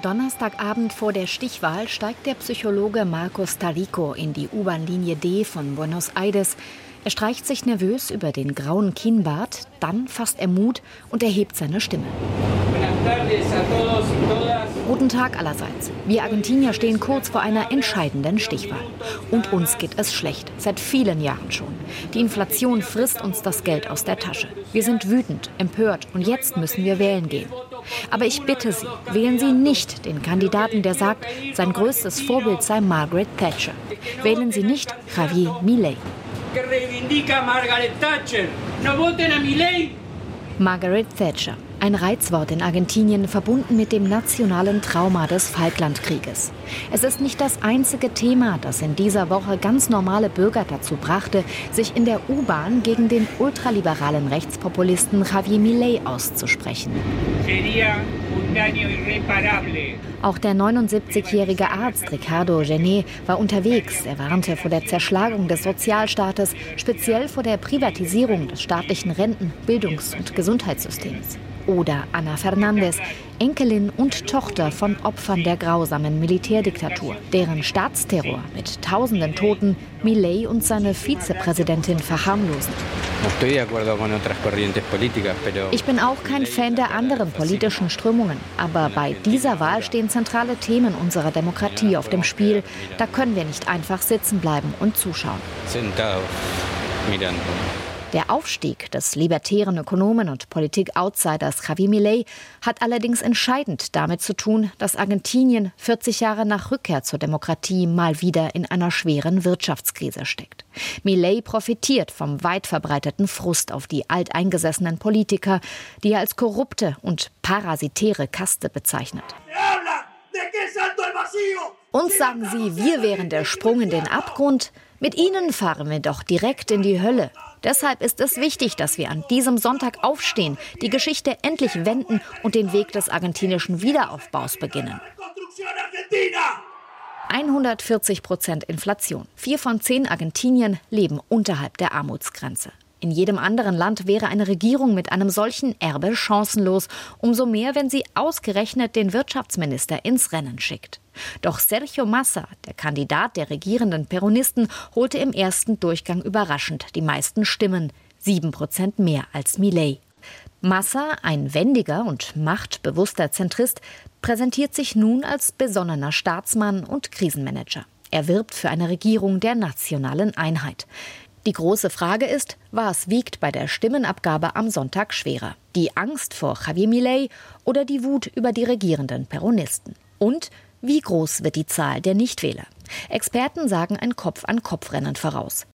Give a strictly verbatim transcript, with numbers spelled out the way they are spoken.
Donnerstagabend vor der Stichwahl steigt der Psychologe Marcos Tarrico in die U-Bahn-Linie D von Buenos Aires. Er streicht sich nervös über den grauen Kinnbart, dann fasst er Mut und erhebt seine Stimme. Guten Tag allerseits. Wir Argentinier stehen kurz vor einer entscheidenden Stichwahl. Und uns geht es schlecht, seit vielen Jahren schon. Die Inflation frisst uns das Geld aus der Tasche. Wir sind wütend, empört und jetzt müssen wir wählen gehen. Aber ich bitte Sie, wählen Sie nicht den Kandidaten, der sagt, sein größtes Vorbild sei Margaret Thatcher. Wählen Sie nicht Javier Milei. Margaret Thatcher. Ein Reizwort in Argentinien, verbunden mit dem nationalen Trauma des Falklandkrieges. Es ist nicht das einzige Thema, das in dieser Woche ganz normale Bürger dazu brachte, sich in der U-Bahn gegen den ultraliberalen Rechtspopulisten Javier Milei auszusprechen. Auch der neunundsiebzigjährige Arzt Ricardo Gené war unterwegs. Er warnte vor der Zerschlagung des Sozialstaates, speziell vor der Privatisierung des staatlichen Renten-, Bildungs- und Gesundheitssystems. Oder Ana Fernández, Enkelin und Tochter von Opfern der grausamen Militärdiktatur, deren Staatsterror mit tausenden Toten Milei und seine Vizepräsidentin verharmlosen. Ich bin auch kein Fan der anderen politischen Strömungen, aber bei dieser Wahl stehen zentrale Themen unserer Demokratie auf dem Spiel. Da können wir nicht einfach sitzen bleiben und zuschauen. Der Aufstieg des libertären Ökonomen und Politik-Outsiders Javier Milei hat allerdings entscheidend damit zu tun, dass Argentinien vierzig Jahre nach Rückkehr zur Demokratie mal wieder in einer schweren Wirtschaftskrise steckt. Milei profitiert vom weit verbreiteten Frust auf die alteingesessenen Politiker, die er als korrupte und parasitäre Kaste bezeichnet. Uns sagen sie, wir wären der Sprung in den Abgrund. Mit ihnen fahren wir doch direkt in die Hölle. Deshalb ist es wichtig, dass wir an diesem Sonntag aufstehen, die Geschichte endlich wenden und den Weg des argentinischen Wiederaufbaus beginnen. hundertvierzig Prozent Inflation. Vier von zehn Argentiniern leben unterhalb der Armutsgrenze. In jedem anderen Land wäre eine Regierung mit einem solchen Erbe chancenlos, umso mehr, wenn sie ausgerechnet den Wirtschaftsminister ins Rennen schickt. Doch Sergio Massa, der Kandidat der regierenden Peronisten, holte im ersten Durchgang überraschend die meisten Stimmen, sieben Prozent mehr als Milei. Massa, ein wendiger und machtbewusster Zentrist, präsentiert sich nun als besonnener Staatsmann und Krisenmanager. Er wirbt für eine Regierung der nationalen Einheit. Die große Frage ist, was wiegt bei der Stimmenabgabe am Sonntag schwerer? Die Angst vor Javier Milei oder die Wut über die regierenden Peronisten? Und wie groß wird die Zahl der Nichtwähler? Experten sagen ein Kopf-an-Kopf-Rennen voraus.